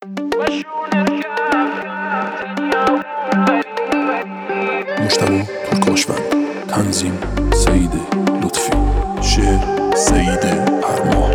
مجتبی ترکاشفند، تنظیم سعید لطفی، شعر سعید پرما.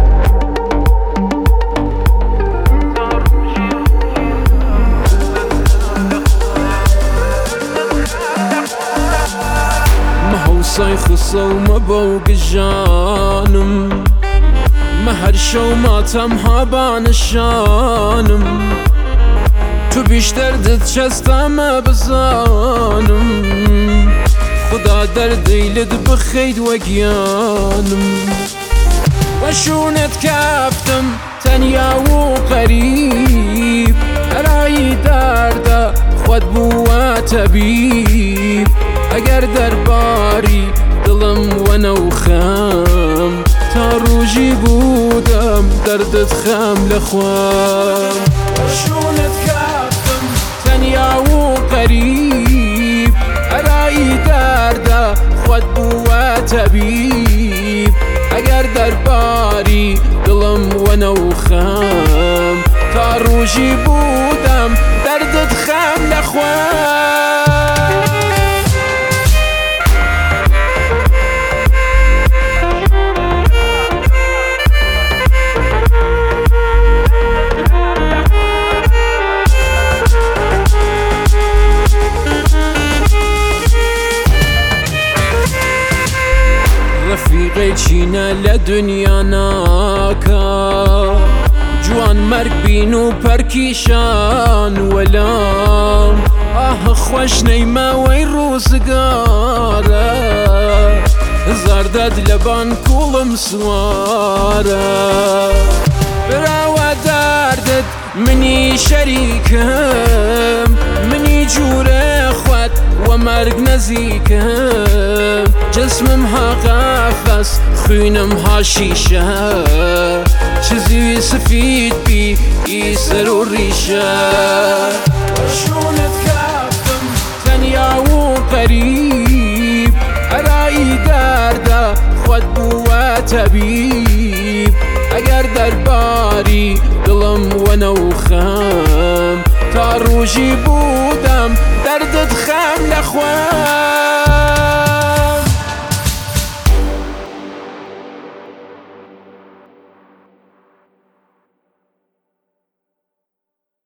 محوسای خسو مبوق جانم، مهر شو ماتم ها بانشانم، تو بیشتر دت چستم بزانم، خدا در دیلت بخید وگیانم. وشونت کفتم تنیا و قریب، هرایی درده خود بوا طبیب، اگر درباری دلم و نوخم، تا روجی بودم دردت خم لخوام. وشونت کفتم تنیا و قریب، هرایی درده خود بوا طبیب، اگر درباری دلم و نوخم، تا روجی بودم دردت خم لخوام. رفیق چینه لدنیا ناکا، جوان مرگ بین و پرکیشان ولام، خوش نیمه وی روزگاره، زردد لبان کولم سواره، براوه دردت منی شریکم، منی جوره خود و مرگ نزیکم، جسمم ها قفص خوینم ها شیشه، چیزی سفید بی ای سر و ریشه. وشونت کفتم تنیا و قریب، هرایی درده خود بوا طبیب، اگر درباری دلم و نوخم، تا روجی بودم دردت خم لخوام.